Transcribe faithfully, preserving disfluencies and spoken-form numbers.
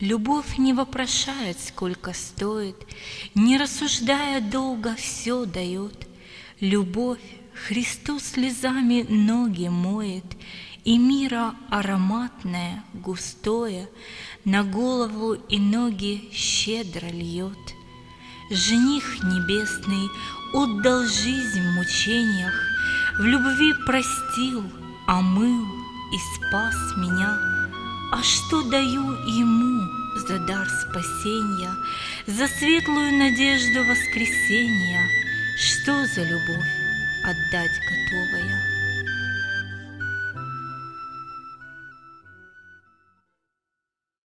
Любовь не вопрошает, сколько стоит, не рассуждая долго, все дает. Любовь Христу слезами ноги моет, и мира ароматное, густое на голову и ноги щедро льет. Жених небесный отдал жизнь в мучениях, в любви простил, омыл и спас меня. А что даю ему за дар спасения, за светлую надежду воскресения? Что за любовь отдать готовая?